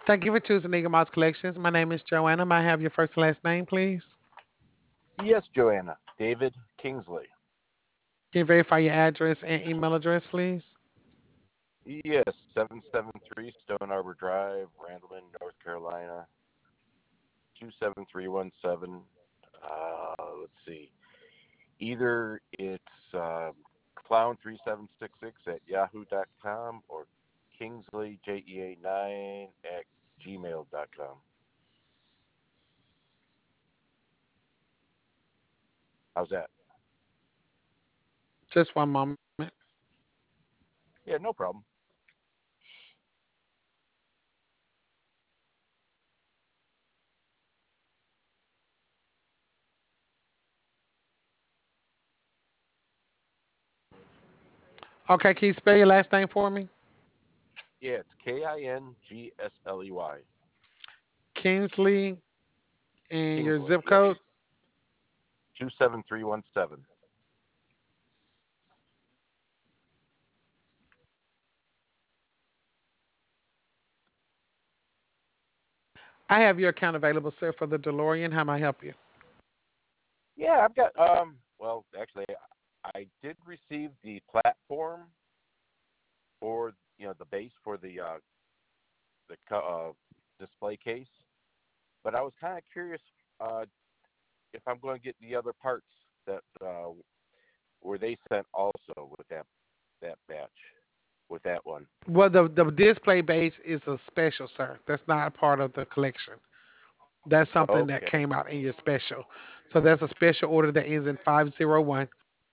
Thank you for choosing Eagle Mouse Collections. My name is Joanna. May I have your first and last name, please? Yes, Joanna. David Kingsley. Can you verify your address and email address, please? Yes, 773 Stone Arbor Drive, Randleman, North Carolina, 27317. Let's see. Either it's clown3766 at yahoo.com or kingsleyjea9 at gmail.com. How's that? Just one moment. Yeah, no problem. Okay, can you spell your last name for me? Yeah, it's Kingley. Kingsley and your Kingsley, zip yep. code. 27317. I have your account available, sir, for the DeLorean. How may I help you? Yeah, I've got well, actually I did receive the platform for the base for the display case, but I was kind of curious uh if I'm going to get the other parts that were they sent also with that batch with that one. Well, the display base is a special, sir. That's not a part of the collection. That's something that Okay. came out in your special. So that's a special order that ends in 501.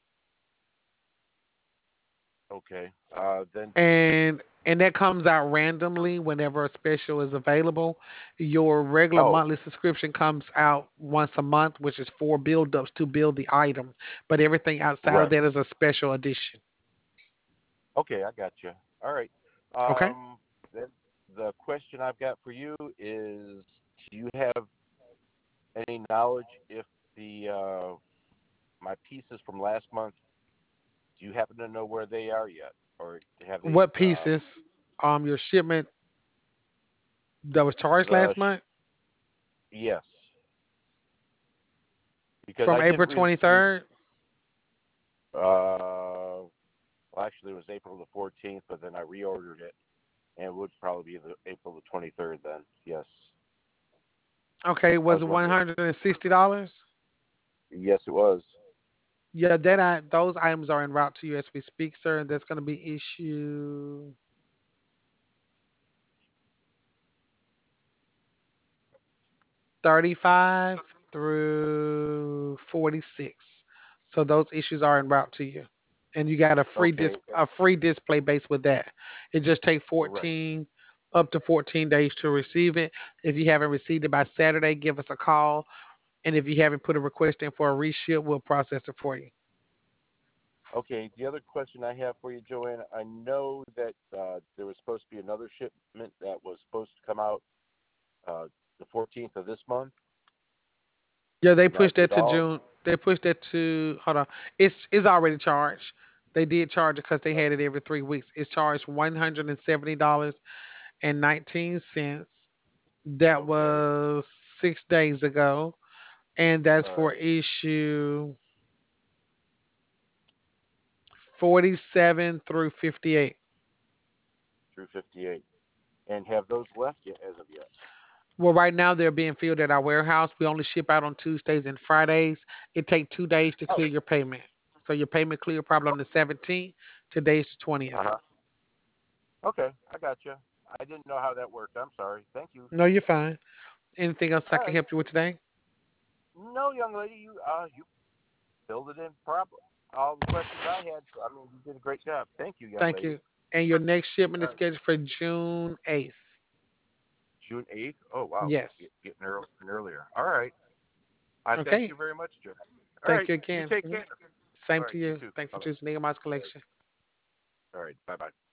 Okay. Then And that comes out randomly whenever a special is available. Your regular oh, monthly subscription comes out once a month, which is four build-ups to build the item. But everything outside of right. that is a special edition. Okay, I got you. All right. Okay. Then the question I've got for you is: do you have any knowledge if the my pieces from last month? Do you happen to know where they are yet, or have they? What pieces? Your shipment that was charged The last month yes, because from I did April receive. 23rd. Well, actually, it was April the 14th, but then I reordered it, and it would probably be the April the 23rd. Then yes, Okay, I was was it wondering. $160? Yes, it was. Yeah, those items are en route to you as we speak, sir. And that's going to be issue 35 through 46. So those issues are en route to you. And you got Okay, a free display base with that. It just takes right. 14 up to 14 days to receive it. If you haven't received it by Saturday, give us a call. And if you haven't put a request in for a reship, we'll process it for you. Okay, the other question I have for you, Joanna, I know that there was supposed to be another shipment that was supposed to come out uh, the 14th of this month. Yeah, they Now, pushed that did to all? June. They pushed that to hold on. It's already charged. They did charge it because they had it every 3 weeks. It's charged $170.19. That Okay, was 6 days ago, and that's all for right, issue 47 through 58. through 58. And have those left yet as of yet? Well, right now they're being filled at our warehouse. We only ship out on Tuesdays and Fridays. It takes 2 days to Oh, clear your payment. So your payment clear probably on the 17th. Today's the 20th. uh-huh. Okay, I got you. I didn't know how that worked. I'm sorry. Thank you. No, you're fine. Anything else I All can right. help you with today? No, young lady, you filled it in proper. All the questions I had. So, I mean, you did a great job. Thank you, young Thank lady. you. And your next shipment All is right. scheduled for June 8th. June 8th. Oh, wow. Yes. Getting earlier. All right. I thank Okay. you very much, Joe. All Thank right. you You again. take Mhm. care. Same All to right. You you. too. Thanks for Bye bye. choosing Nehemiah's Collection. All right. Bye bye.